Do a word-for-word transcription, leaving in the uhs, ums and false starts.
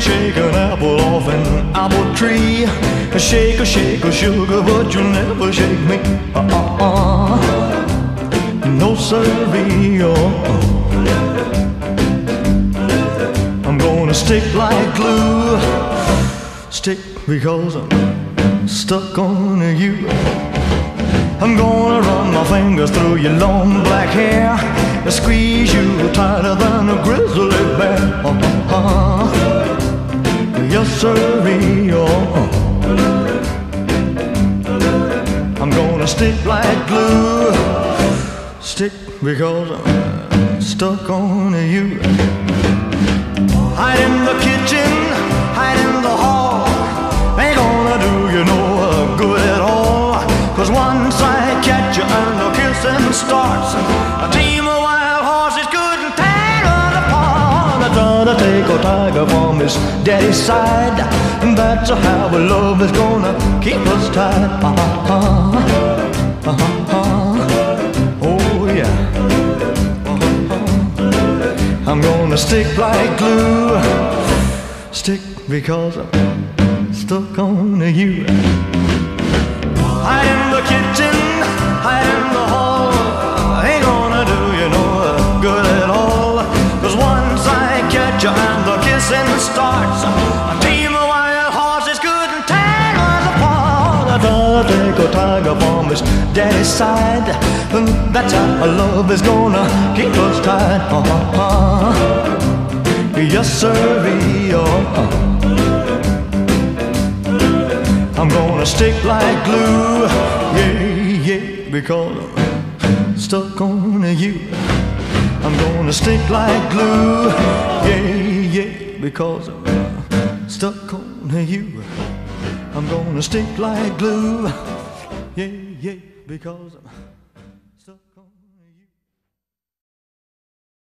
shake an apple off an apple tree. Shake a shake a sugar, but you'll never shake me. Uh-uh-uh. No siree, oh. I'm gonna stick like glue. Stick because I'm stuck on you. I'm gonna run my fingers through your long black hair, squeeze you tighter than a grizzly bear. Uh-huh. Yes, sirree, oh. I'm gonna stick like glue. Stick because I'm stuck on you. Hide in the kitchen, hide in the hall. Ain't gonna do you no good at all. Cause once I catch you and the kissing starts, a team of wild horses couldn't tear us apart. I try to take a tiger from his daddy's side, and that's how our love is gonna keep us tied. Uh-huh, uh-huh, oh yeah. Uh-huh. I'm gonna stick like glue. Stick because I'm stuck on you. Hide in the kitchen, hide in the hall. Ain't gonna do you no good at all. Cause once I catch you and the kissing starts, a team of wild horses couldn't tear us apart. I try to take a tiger from his daddy's side, and that's how our love is gonna keep us tied. Uh-huh. Yes, sirree, oh. I'm gonna stick like glue, yeah, yeah, because I'm stuck on you. I'm gonna stick like glue, yeah, yeah, because I'm stuck on you. I'm gonna stick like glue, yeah, yeah, because I'm